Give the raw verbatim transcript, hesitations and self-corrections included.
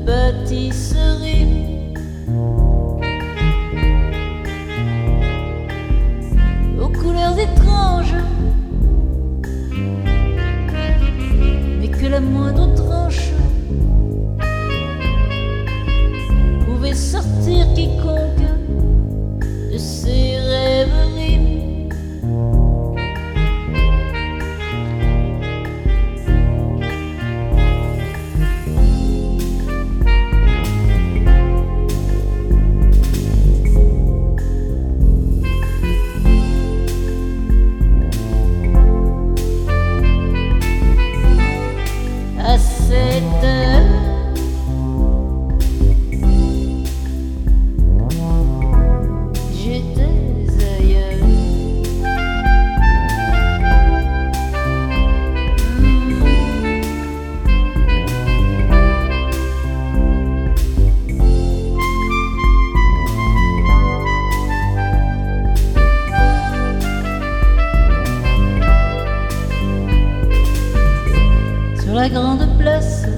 pâtisserie aux couleurs étranges, mais que la moindre tranche pouvait sortir quiconque de ses rêveries. À cette heure, j'étais ailleurs. Sur la grande place,